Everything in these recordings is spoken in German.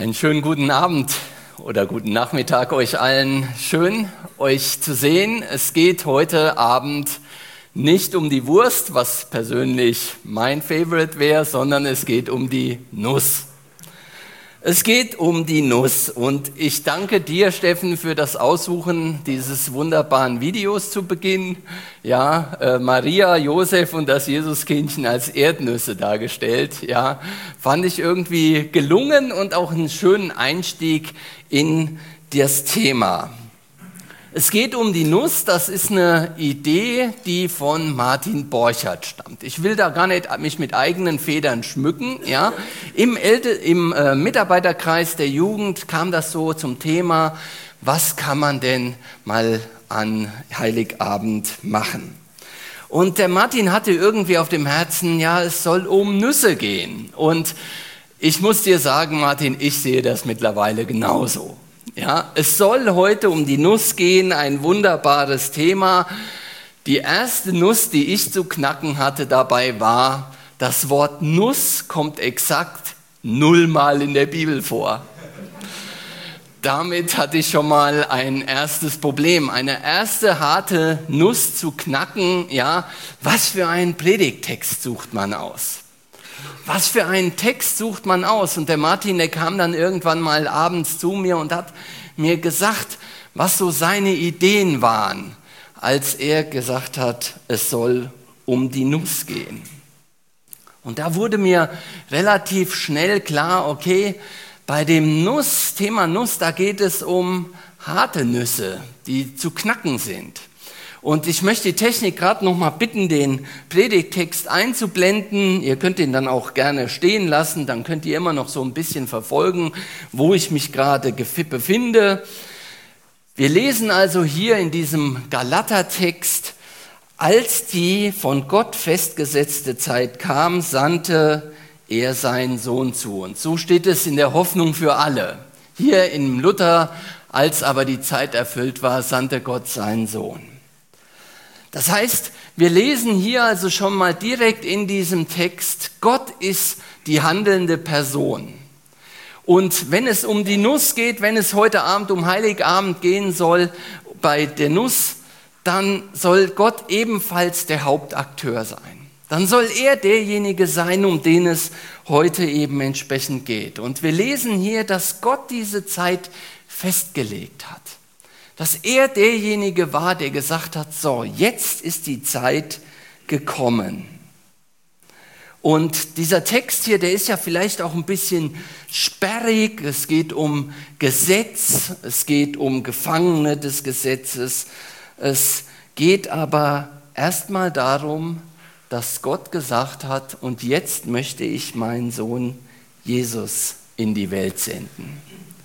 Einen schönen guten Abend oder guten Nachmittag euch allen. Schön, euch zu sehen. Es geht heute Abend nicht um die Wurst, was persönlich mein Favorite wäre, sondern es geht um die Nuss. Es geht um die Nuss und ich danke dir, Steffen, für das Aussuchen dieses wunderbaren Videos zu Beginn. Ja, Maria, Josef und das Jesuskindchen als Erdnüsse dargestellt. Ja, fand ich irgendwie gelungen und auch einen schönen Einstieg in das Thema. Es geht um die Nuss, das ist eine Idee, die von Martin Borchardt stammt. Ich will da gar nicht mich mit eigenen Federn schmücken. Ja. Im Mitarbeiterkreis der Jugend kam das so zum Thema, was kann man denn mal an Heiligabend machen? Und der Martin hatte irgendwie auf dem Herzen, ja, es soll um Nüsse gehen. Und ich muss dir sagen, Martin, ich sehe das mittlerweile genauso. Ja, es soll heute um die Nuss gehen, ein wunderbares Thema. Die erste Nuss, die ich zu knacken hatte dabei war, das Wort Nuss kommt exakt 0-mal in der Bibel vor. Damit hatte ich schon mal ein erstes Problem, eine erste harte Nuss zu knacken. Ja, was für einen Predigttext sucht man aus? Was für einen Text sucht man aus? Und der Martin, der kam dann irgendwann mal abends zu mir und hat mir gesagt, was so seine Ideen waren, als er gesagt hat, es soll um die Nuss gehen. Und da wurde mir relativ schnell klar, okay, bei dem Thema Nuss, da geht es um harte Nüsse, die zu knacken sind. Und ich möchte die Technik gerade noch mal bitten, den Predigttext einzublenden. Ihr könnt ihn dann auch gerne stehen lassen, dann könnt ihr immer noch so ein bisschen verfolgen, wo ich mich gerade befinde. Wir lesen also hier in diesem Galatertext, als die von Gott festgesetzte Zeit kam, sandte er seinen Sohn zu uns. So steht es in der Hoffnung für alle. Hier in Luther, als aber die Zeit erfüllt war, sandte Gott seinen Sohn. Das heißt, wir lesen hier also schon mal direkt in diesem Text, Gott ist die handelnde Person. Und wenn es um die Nuss geht, wenn es heute Abend um Heiligabend gehen soll, bei der Nuss, dann soll Gott ebenfalls der Hauptakteur sein. Dann soll er derjenige sein, um den es heute eben entsprechend geht. Und wir lesen hier, dass Gott diese Zeit festgelegt hat. Dass er derjenige war, der gesagt hat, so, jetzt ist die Zeit gekommen. Und dieser Text hier, der ist ja vielleicht auch ein bisschen sperrig. Es geht um Gesetz, es geht um Gefangene des Gesetzes. Es geht aber erstmal darum, dass Gott gesagt hat, und jetzt möchte ich meinen Sohn Jesus in die Welt senden.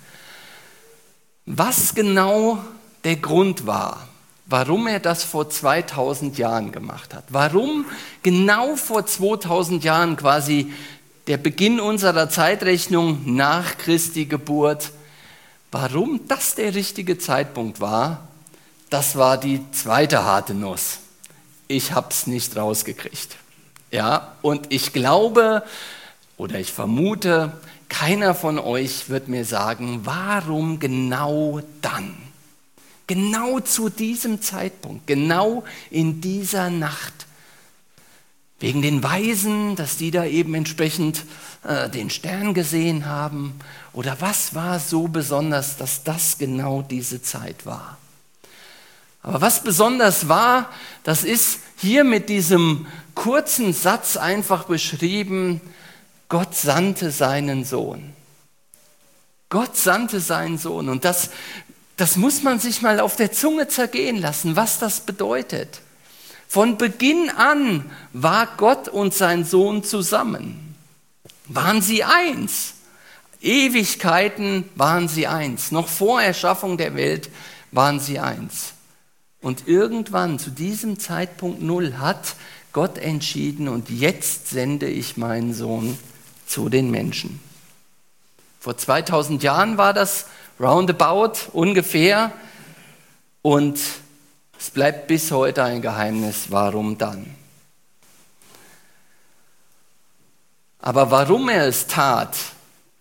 Was genau der Grund war, warum er das vor 2000 Jahren gemacht hat. Warum genau vor 2000 Jahren quasi der Beginn unserer Zeitrechnung nach Christi Geburt, warum das der richtige Zeitpunkt war, das war die zweite harte Nuss. Ich habe es nicht rausgekriegt. Ja, und ich glaube oder ich vermute, keiner von euch wird mir sagen, warum genau dann? Genau zu diesem Zeitpunkt, genau in dieser Nacht. Wegen den Weisen, dass die da eben entsprechend den Stern gesehen haben. Oder was war so besonders, dass das genau diese Zeit war? Aber was besonders war, das ist hier mit diesem kurzen Satz einfach beschrieben, Gott sandte seinen Sohn. Gott sandte seinen Sohn. Und das muss man sich mal auf der Zunge zergehen lassen, was das bedeutet. Von Beginn an war Gott und sein Sohn zusammen. Waren sie eins? Ewigkeiten waren sie eins. Noch vor Erschaffung der Welt waren sie eins. Und irgendwann, zu diesem Zeitpunkt 0, hat Gott entschieden, und jetzt sende ich meinen Sohn zu den Menschen. Vor 2000 Jahren war das roundabout ungefähr, und es bleibt bis heute ein Geheimnis, warum dann. Aber warum er es tat,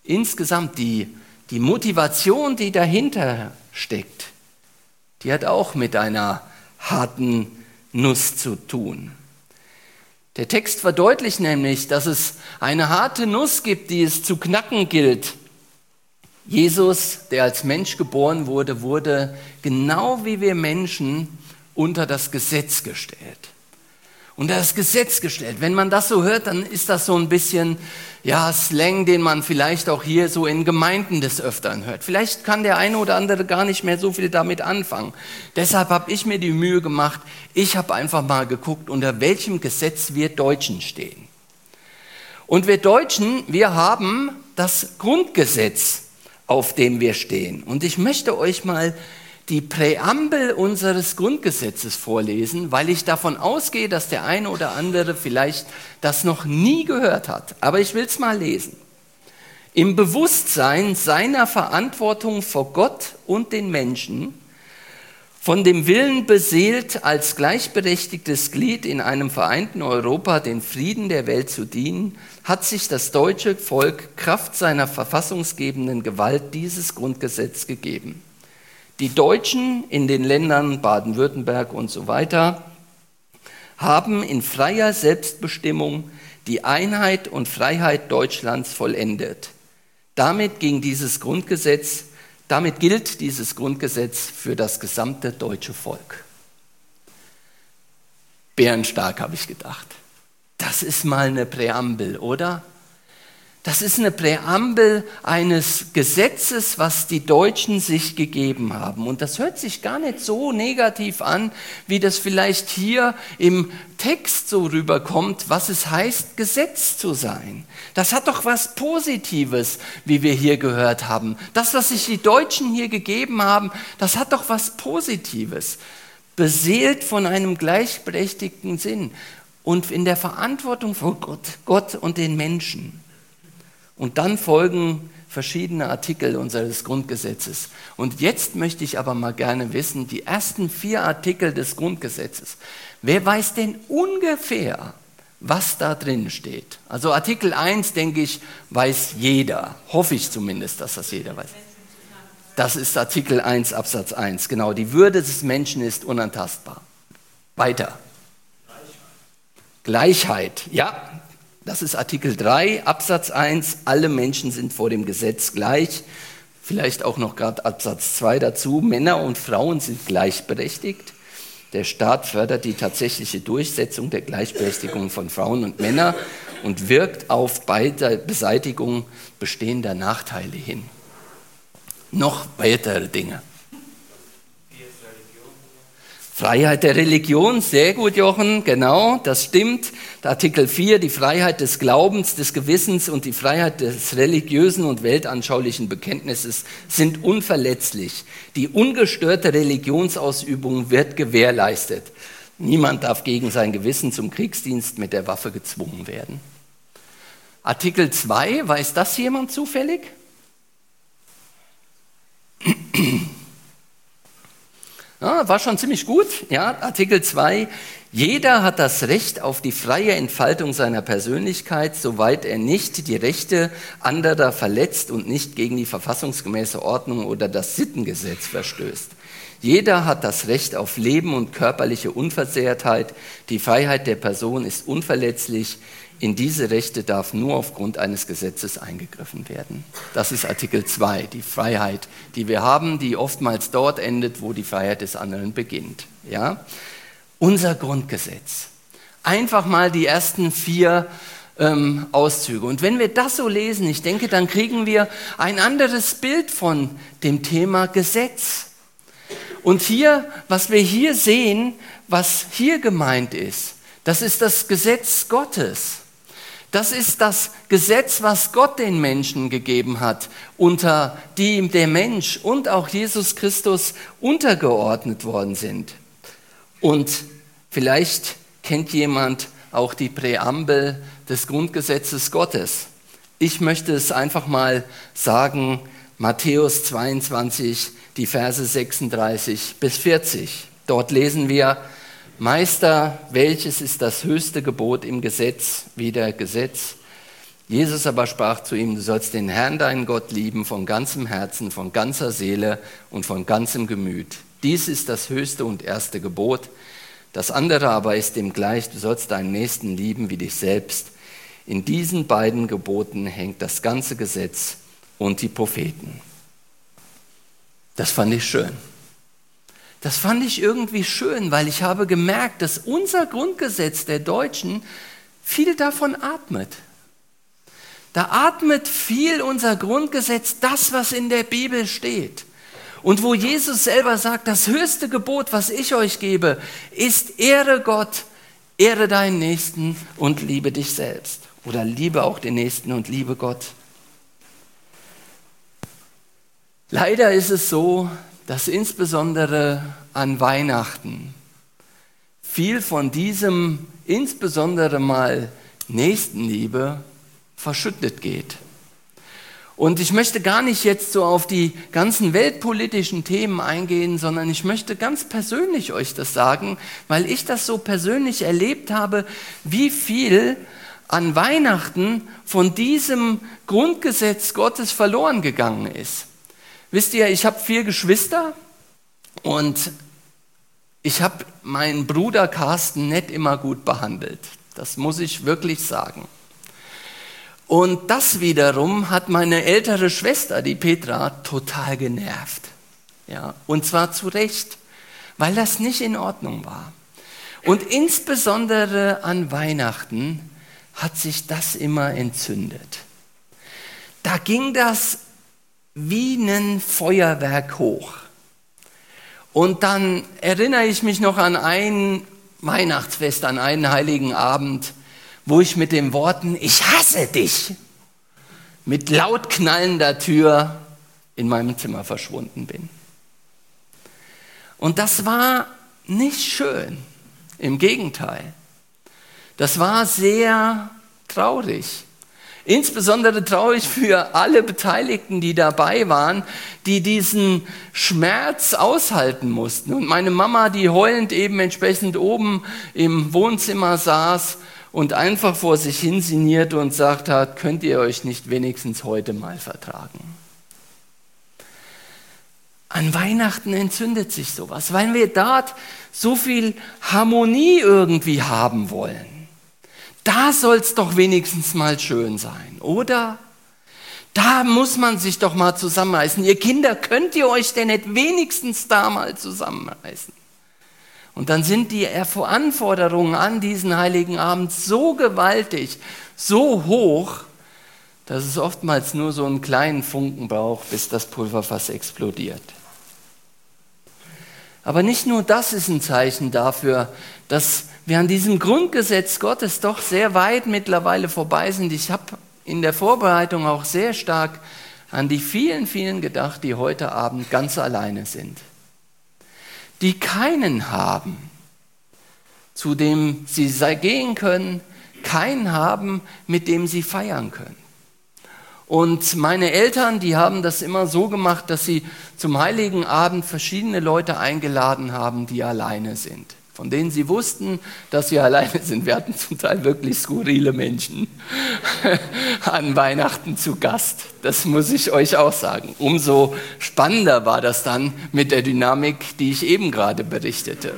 insgesamt die Motivation, die dahinter steckt, die hat auch mit einer harten Nuss zu tun. Der Text verdeutlicht nämlich, dass es eine harte Nuss gibt, die es zu knacken gilt. Jesus, der als Mensch geboren wurde, wurde genau wie wir Menschen unter das Gesetz gestellt. Unter das Gesetz gestellt. Wenn man das so hört, dann ist das so ein bisschen Slang, den man vielleicht auch hier so in Gemeinden des Öfteren hört. Vielleicht kann der eine oder andere gar nicht mehr so viel damit anfangen. Deshalb habe ich mir die Mühe gemacht, ich habe einfach mal geguckt, unter welchem Gesetz wir Deutschen stehen. Und wir Deutschen, wir haben das Grundgesetz, auf dem wir stehen. Und ich möchte euch mal die Präambel unseres Grundgesetzes vorlesen, weil ich davon ausgehe, dass der eine oder andere vielleicht das noch nie gehört hat. Aber ich will es mal lesen. Im Bewusstsein seiner Verantwortung vor Gott und den Menschen, von dem Willen beseelt, als gleichberechtigtes Glied in einem vereinten Europa den Frieden der Welt zu dienen, hat sich das deutsche Volk Kraft seiner verfassungsgebenden Gewalt dieses Grundgesetz gegeben. Die Deutschen in den Ländern Baden-Württemberg und so weiter haben in freier Selbstbestimmung die Einheit und Freiheit Deutschlands vollendet. Damit gilt dieses Grundgesetz für das gesamte deutsche Volk. Bärenstark, habe ich gedacht. Das ist mal eine Präambel, oder? Das ist eine Präambel eines Gesetzes, was die Deutschen sich gegeben haben. Und das hört sich gar nicht so negativ an, wie das vielleicht hier im Text so rüberkommt, was es heißt, Gesetz zu sein. Das hat doch was Positives, wie wir hier gehört haben. Das, was sich die Deutschen hier gegeben haben, das hat doch was Positives. Beseelt von einem gleichberechtigten Sinn und in der Verantwortung vor Gott und den Menschen. Und dann folgen verschiedene Artikel unseres Grundgesetzes. Und jetzt möchte ich aber mal gerne wissen, die ersten 4 Artikel des Grundgesetzes. Wer weiß denn ungefähr, was da drin steht? Also Artikel 1, denke ich, weiß jeder. Hoffe ich zumindest, dass das jeder weiß. Das ist Artikel 1, Absatz 1. Genau, die Würde des Menschen ist unantastbar. Weiter. Gleichheit. Ja. Das ist Artikel 3, Absatz 1, alle Menschen sind vor dem Gesetz gleich. Vielleicht auch noch gerade Absatz 2 dazu, Männer und Frauen sind gleichberechtigt. Der Staat fördert die tatsächliche Durchsetzung der Gleichberechtigung von Frauen und Männern und wirkt auf Beseitigung bestehender Nachteile hin. Noch weitere Dinge. Freiheit der Religion, sehr gut, Jochen, genau, das stimmt. Artikel 4, die Freiheit des Glaubens, des Gewissens und die Freiheit des religiösen und weltanschaulichen Bekenntnisses sind unverletzlich. Die ungestörte Religionsausübung wird gewährleistet. Niemand darf gegen sein Gewissen zum Kriegsdienst mit der Waffe gezwungen werden. Artikel 2, weiß das jemand zufällig? Ja, war schon ziemlich gut. Ja, Artikel 2, jeder hat das Recht auf die freie Entfaltung seiner Persönlichkeit, soweit er nicht die Rechte anderer verletzt und nicht gegen die verfassungsgemäße Ordnung oder das Sittengesetz verstößt. Jeder hat das Recht auf Leben und körperliche Unversehrtheit. Die Freiheit der Person ist unverletzlich. In diese Rechte darf nur aufgrund eines Gesetzes eingegriffen werden. Das ist Artikel 2, die Freiheit, die wir haben, die oftmals dort endet, wo die Freiheit des anderen beginnt. Ja? Unser Grundgesetz. Einfach mal die ersten 4 Auszüge. Und wenn wir das so lesen, ich denke, dann kriegen wir ein anderes Bild von dem Thema Gesetz. Und hier, was wir hier sehen, was hier gemeint ist, das ist das Gesetz Gottes. Das ist das Gesetz, was Gott den Menschen gegeben hat, unter dem der Mensch und auch Jesus Christus untergeordnet worden sind. Und vielleicht kennt jemand auch die Präambel des Grundgesetzes Gottes. Ich möchte es einfach mal sagen, Matthäus 22, die Verse 36 bis 40. Dort lesen wir: Meister, welches ist das höchste Gebot im Gesetz? Wieder Gesetz. Jesus aber sprach zu ihm, du sollst den Herrn, deinen Gott, lieben von ganzem Herzen, von ganzer Seele und von ganzem Gemüt. Dies ist das höchste und erste Gebot. Das andere aber ist dem gleich, du sollst deinen Nächsten lieben wie dich selbst. In diesen beiden Geboten hängt das ganze Gesetz und die Propheten. Das fand ich schön. Das fand ich irgendwie schön, weil ich habe gemerkt, dass unser Grundgesetz der Deutschen viel davon atmet. Da atmet viel unser Grundgesetz, das, was in der Bibel steht. Und wo Jesus selber sagt, das höchste Gebot, was ich euch gebe, ist ehre Gott, ehre deinen Nächsten und liebe dich selbst. Oder liebe auch den Nächsten und liebe Gott. Leider ist es so, dass insbesondere an Weihnachten viel von diesem, insbesondere mal Nächstenliebe, verschüttet geht. Und ich möchte gar nicht jetzt so auf die ganzen weltpolitischen Themen eingehen, sondern ich möchte ganz persönlich euch das sagen, weil ich das so persönlich erlebt habe, wie viel an Weihnachten von diesem Grundgesetz Gottes verloren gegangen ist. Wisst ihr, ich habe 4 Geschwister und ich habe meinen Bruder Carsten nicht immer gut behandelt. Das muss ich wirklich sagen. Und das wiederum hat meine ältere Schwester, die Petra, total genervt. Ja, und zwar zu Recht, weil das nicht in Ordnung war. Und insbesondere an Weihnachten hat sich das immer entzündet. Da ging das wie ein Feuerwerk hoch. Und dann erinnere ich mich noch an ein Weihnachtsfest, an einen heiligen Abend, wo ich mit den Worten, ich hasse dich, mit laut knallender Tür in meinem Zimmer verschwunden bin. Und das war nicht schön, im Gegenteil. Das war sehr traurig. Insbesondere traurig für alle Beteiligten, die dabei waren, die diesen Schmerz aushalten mussten. Und meine Mama, die heulend eben entsprechend oben im Wohnzimmer saß und einfach vor sich hin sinnierte und sagt hat, könnt ihr euch nicht wenigstens heute mal vertragen? An Weihnachten entzündet sich sowas, weil wir dort so viel Harmonie irgendwie haben wollen. Da soll es doch wenigstens mal schön sein, oder? Da muss man sich doch mal zusammenreißen. Ihr Kinder, könnt ihr euch denn nicht wenigstens da mal zusammenreißen? Und dann sind die Anforderungen an diesen heiligen Abend so gewaltig, so hoch, dass es oftmals nur so einen kleinen Funken braucht, bis das Pulverfass explodiert. Aber nicht nur das ist ein Zeichen dafür, dass wir an diesem Grundgesetz Gottes doch sehr weit mittlerweile vorbei sind. Ich habe in der Vorbereitung auch sehr stark an die vielen, vielen gedacht, die heute Abend ganz alleine sind. Die keinen haben, zu dem sie gehen können, keinen haben, mit dem sie feiern können. Und meine Eltern, die haben das immer so gemacht, dass sie zum Heiligen Abend verschiedene Leute eingeladen haben, die alleine sind. Von denen sie wussten, dass sie alleine sind. Wir hatten zum Teil wirklich skurrile Menschen an Weihnachten zu Gast. Das muss ich euch auch sagen. Umso spannender war das dann mit der Dynamik, die ich eben gerade berichtete.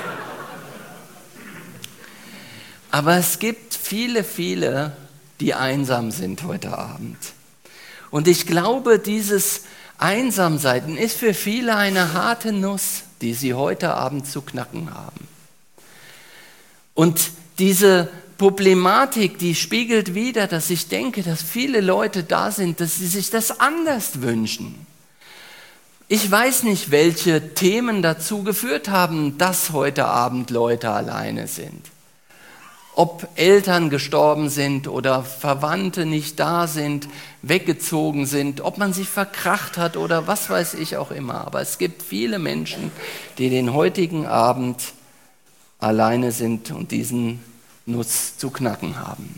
Aber es gibt viele, viele, die einsam sind heute Abend. Und ich glaube, dieses Einsamsein ist für viele eine harte Nuss, die sie heute Abend zu knacken haben. Und diese Problematik, die spiegelt wider, dass ich denke, dass viele Leute da sind, dass sie sich das anders wünschen. Ich weiß nicht, welche Themen dazu geführt haben, dass heute Abend Leute alleine sind. Ob Eltern gestorben sind oder Verwandte nicht da sind, weggezogen sind, ob man sich verkracht hat oder was weiß ich auch immer. Aber es gibt viele Menschen, die den heutigen Abend alleine sind und diesen Nuss zu knacken haben.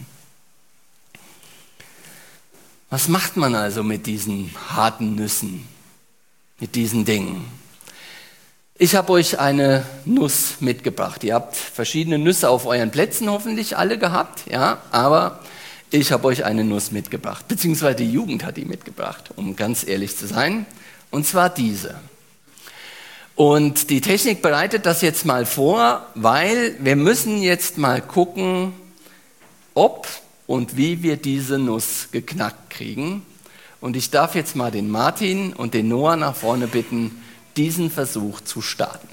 Was macht man also mit diesen harten Nüssen, mit diesen Dingen? Ich habe euch eine Nuss mitgebracht. Ihr habt verschiedene Nüsse auf euren Plätzen hoffentlich alle gehabt, ja, aber Ich habe euch eine Nuss mitgebracht, beziehungsweise die Jugend hat die mitgebracht, um ganz ehrlich zu sein. Und zwar diese. Und die Technik bereitet das jetzt mal vor, weil wir müssen jetzt mal gucken, ob und wie wir diese Nuss geknackt kriegen. Und ich darf jetzt mal den Martin und den Noah nach vorne bitten, diesen Versuch zu starten.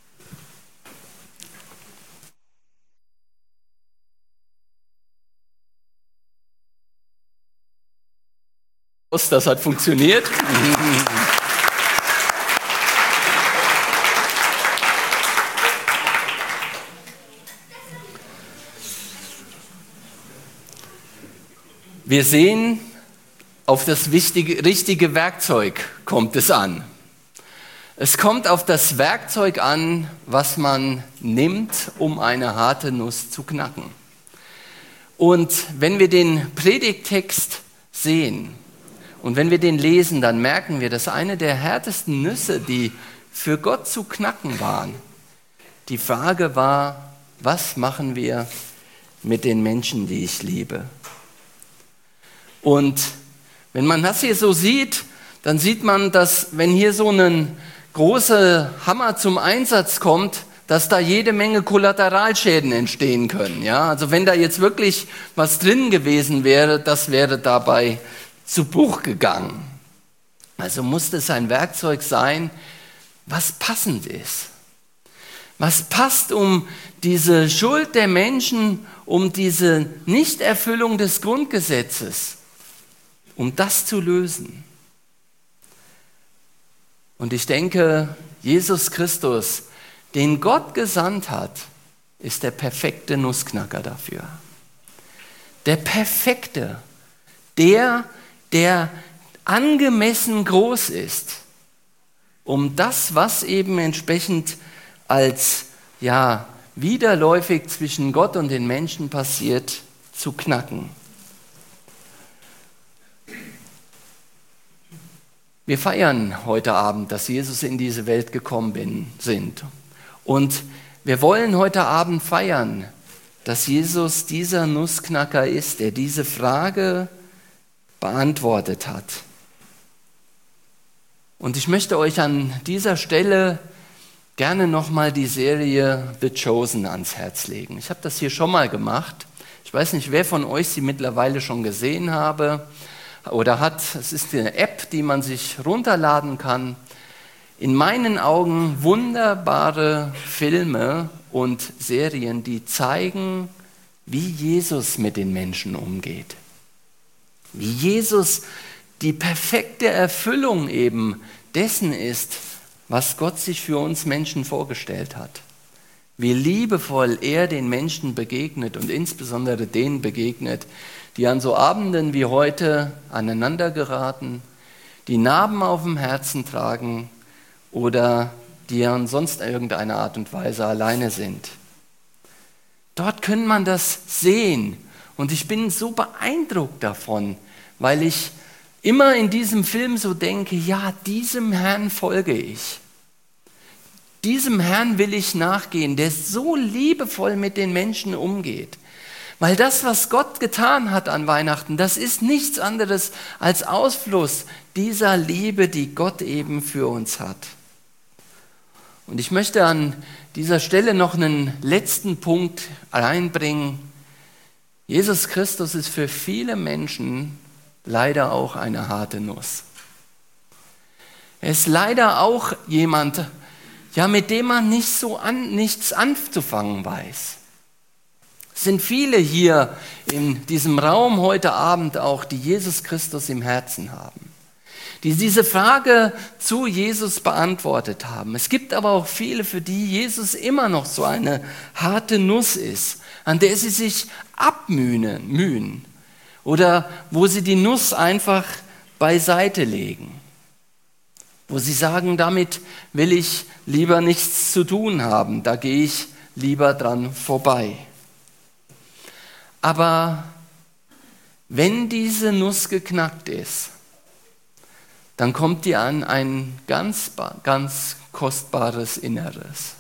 Das hat funktioniert. Wir sehen, auf das richtige Werkzeug kommt es an. Es kommt auf das Werkzeug an, was man nimmt, um eine harte Nuss zu knacken. Und wenn wir den Predigttext sehen und wenn wir den lesen, dann merken wir, dass eine der härtesten Nüsse, die für Gott zu knacken waren, die Frage war, was machen wir mit den Menschen, die ich liebe? Und wenn man das hier so sieht, dann sieht man, dass wenn hier so ein großer Hammer zum Einsatz kommt, dass da jede Menge Kollateralschäden entstehen können. Ja? Also wenn da jetzt wirklich was drin gewesen wäre, das wäre dabei zu Bruch gegangen. Also muss das ein Werkzeug sein, was passend ist. Was passt, um diese Schuld der Menschen, um diese Nichterfüllung des Grundgesetzes, um das zu lösen. Und ich denke, Jesus Christus, den Gott gesandt hat, ist der perfekte Nussknacker dafür. Der perfekte, der angemessen groß ist, um das, was eben entsprechend als widerläufig zwischen Gott und den Menschen passiert, zu knacken. Wir feiern heute Abend, dass Jesus in diese Welt gekommen sind. Und wir wollen heute Abend feiern, dass Jesus dieser Nussknacker ist, der diese Frage beantwortet hat. Und ich möchte euch an dieser Stelle gerne nochmal die Serie The Chosen ans Herz legen. Ich habe das hier schon mal gemacht. Ich weiß nicht, wer von euch sie mittlerweile schon gesehen habe oder hat. Es ist eine App, die man sich runterladen kann. In meinen Augen wunderbare Filme und Serien, die zeigen, wie Jesus mit den Menschen umgeht. Wie Jesus die perfekte Erfüllung eben dessen ist, was Gott sich für uns Menschen vorgestellt hat. Wie liebevoll er den Menschen begegnet und insbesondere denen begegnet, die an so Abenden wie heute aneinander geraten, die Narben auf dem Herzen tragen oder die an sonst irgendeiner Art und Weise alleine sind. Dort kann man das sehen und ich bin so beeindruckt davon, weil ich immer in diesem Film so denke, ja, diesem Herrn folge ich. Diesem Herrn will ich nachgehen, der so liebevoll mit den Menschen umgeht. Weil das, was Gott getan hat an Weihnachten, das ist nichts anderes als Ausfluss dieser Liebe, die Gott eben für uns hat. Und ich möchte an dieser Stelle noch einen letzten Punkt reinbringen. Jesus Christus ist für viele Menschen leider auch eine harte Nuss. Er ist leider auch jemand, mit dem man nichts anzufangen weiß. Es sind viele hier in diesem Raum heute Abend auch, die Jesus Christus im Herzen haben, die diese Frage zu Jesus beantwortet haben. Es gibt aber auch viele, für die Jesus immer noch so eine harte Nuss ist, an der sie sich abmühen oder wo sie die Nuss einfach beiseite legen, wo sie sagen, damit will ich lieber nichts zu tun haben, da gehe ich lieber dran vorbei. Aber wenn diese Nuss geknackt ist, dann kommt die an ein ganz, ganz kostbares Inneres.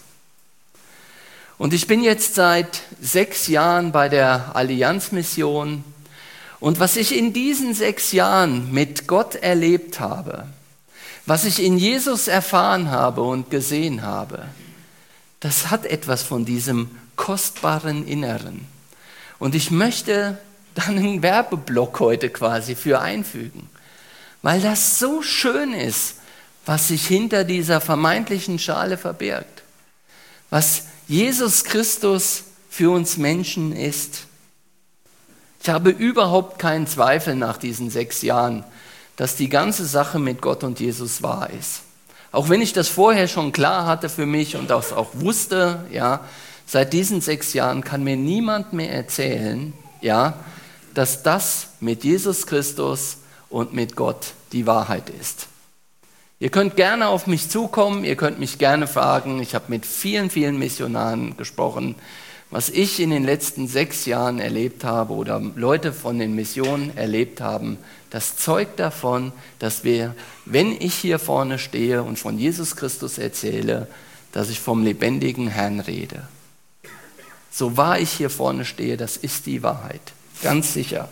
Und ich bin jetzt seit 6 Jahren bei der Allianzmission Und was ich in diesen 6 Jahren mit Gott erlebt habe, was ich in Jesus erfahren habe und gesehen habe, das hat etwas von diesem kostbaren Inneren. Und ich möchte dann einen Werbeblock heute quasi für einfügen, weil das so schön ist, was sich hinter dieser vermeintlichen Schale verbirgt, was Jesus Christus für uns Menschen ist. Ich habe überhaupt keinen Zweifel nach diesen 6 Jahren, dass die ganze Sache mit Gott und Jesus wahr ist. Auch wenn ich das vorher schon klar hatte für mich und das auch wusste, ja, seit diesen 6 Jahren kann mir niemand mehr erzählen, ja, dass das mit Jesus Christus und mit Gott die Wahrheit ist. Ihr könnt gerne auf mich zukommen, ihr könnt mich gerne fragen. Ich habe mit vielen, vielen Missionaren gesprochen, was ich in den letzten 6 Jahren erlebt habe oder Leute von den Missionen erlebt haben. Das zeugt davon, dass wir, wenn ich hier vorne stehe und von Jesus Christus erzähle, dass ich vom lebendigen Herrn rede. So wahr ich hier vorne stehe, das ist die Wahrheit, ganz sicher.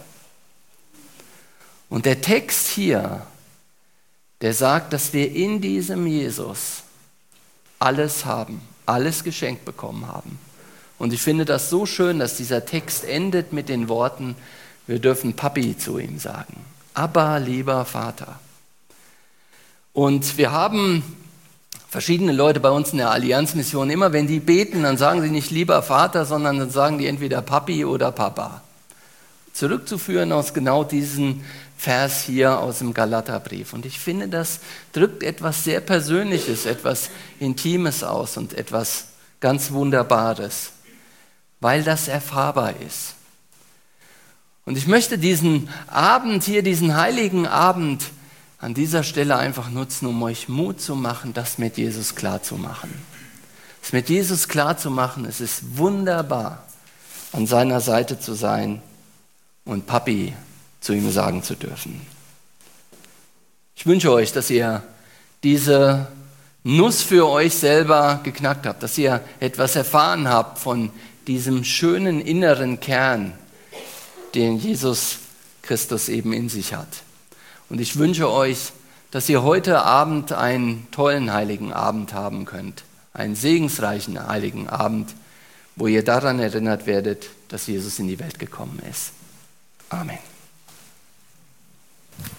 Und der Text hier, der sagt, dass wir in diesem Jesus alles haben, alles geschenkt bekommen haben. Und ich finde das so schön, dass dieser Text endet mit den Worten, wir dürfen Papi zu ihm sagen. Abba, lieber Vater. Und wir haben verschiedene Leute bei uns in der Allianzmission, immer wenn die beten, dann sagen sie nicht lieber Vater, sondern dann sagen die entweder Papi oder Papa. Zurückzuführen aus genau diesem Vers hier aus dem Galaterbrief. Und ich finde, das drückt etwas sehr Persönliches, etwas Intimes aus und etwas ganz Wunderbares, weil das erfahrbar ist. Und ich möchte diesen Abend hier, diesen heiligen Abend an dieser Stelle einfach nutzen, um euch Mut zu machen, das mit Jesus klar zu machen. Das mit Jesus klar zu machen, es ist wunderbar, an seiner Seite zu sein und Papi zu ihm sagen zu dürfen. Ich wünsche euch, dass ihr diese Nuss für euch selber geknackt habt, dass ihr etwas erfahren habt von diesem schönen inneren Kern, den Jesus Christus eben in sich hat. Und ich wünsche euch, dass ihr heute Abend einen tollen heiligen Abend haben könnt, einen segensreichen heiligen Abend, wo ihr daran erinnert werdet, dass Jesus in die Welt gekommen ist. Amen.